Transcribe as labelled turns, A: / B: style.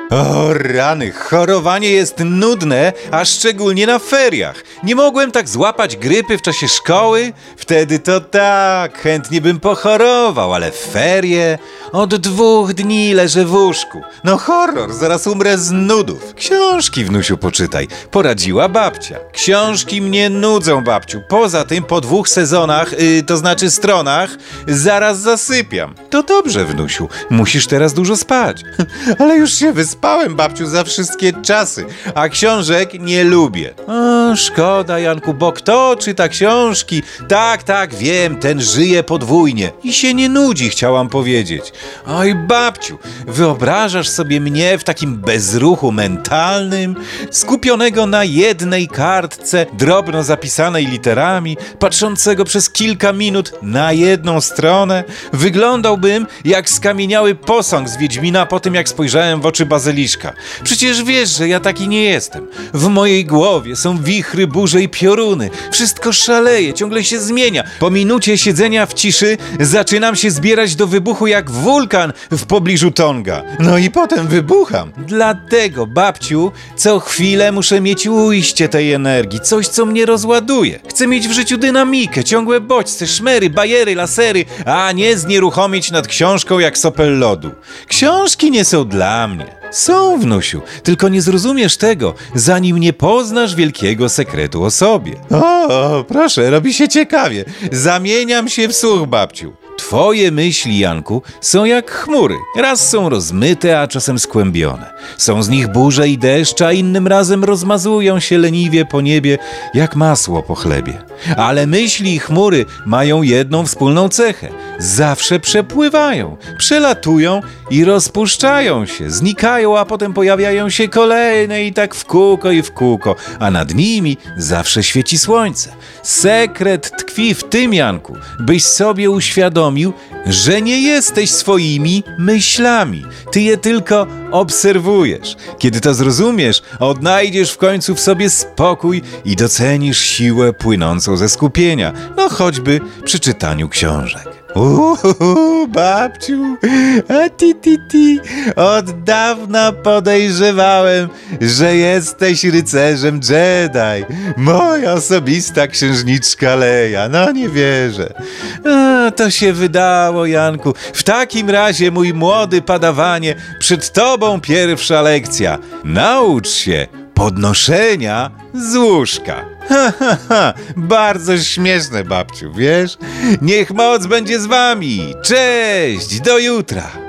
A: O rany, chorowanie jest nudne, a szczególnie na feriach. Nie mogłem tak złapać grypy w czasie szkoły? Wtedy to tak, chętnie bym pochorował, ale w ferie? Od 2 dni leżę w łóżku. No horror, zaraz umrę z nudów. Książki, wnusiu, poczytaj. Poradziła babcia. Książki mnie nudzą, babciu. Poza tym po 2 sezonach, to znaczy stronach, zaraz zasypiam. To dobrze, wnusiu. Musisz teraz dużo spać. Ale już się wyspałem, babciu, za wszystkie czasy. A książek nie lubię. O, szkoda, Janku, bo kto czyta książki? Tak, wiem, ten żyje podwójnie. I się nie nudzi, chciałam powiedzieć. Oj, babciu, wyobrażasz sobie mnie w takim bezruchu mentalnym, skupionego na jednej kartce, drobno zapisanej literami, patrzącego przez kilka minut na jedną stronę? Wyglądałbym jak skamieniały posąg z Wiedźmina po tym, jak spojrzałem w oczy bazyliszka. Przecież wiesz, że ja taki nie jestem. W mojej głowie są wichry, burze i pioruny. Wszystko szaleje, ciągle się zmienia. Po minucie siedzenia w ciszy zaczynam się zbierać do wybuchu jak wulkan w pobliżu Tonga. No i potem wybucham. Dlatego, babciu, co chwilę muszę mieć ujście tej energii. Coś, co mnie rozładuje. Chcę mieć w życiu dynamikę, ciągłe bodźce, szmery, bajery, lasery, a nie znieruchomieć nad książką jak sopel lodu. Książki nie są dla mnie. Są, wnusiu, tylko nie zrozumiesz tego, zanim nie poznasz wielkiego sekretu o sobie. O, proszę, robi się ciekawie. Zamieniam się w słuch, babciu. Twoje myśli, Janku, są jak chmury. Raz są rozmyte, a czasem skłębione. Są z nich burze i deszcz, a innym razem rozmazują się leniwie po niebie jak masło po chlebie. Ale myśli i chmury mają jedną wspólną cechę. Zawsze przepływają, przelatują i rozpuszczają się, znikają, a potem pojawiają się kolejne i tak w kółko, a nad nimi zawsze świeci słońce. Sekret tkwi w tym, Janku, byś sobie uświadomił, że nie jesteś swoimi myślami. Ty je tylko obserwujesz. Kiedy to zrozumiesz, odnajdziesz w końcu w sobie spokój i docenisz siłę płynącą ze skupienia, no choćby przy czytaniu książek. Babciu, a ti, od dawna podejrzewałem, że jesteś rycerzem Jedi. Moja osobista księżniczka Leia, no nie wierzę. To się wydało, Janku. W takim razie, mój młody padawanie, przed tobą pierwsza lekcja. Naucz się podnoszenia z łóżka. Bardzo śmieszne, babciu, wiesz? Niech moc będzie z wami. Cześć, do jutra.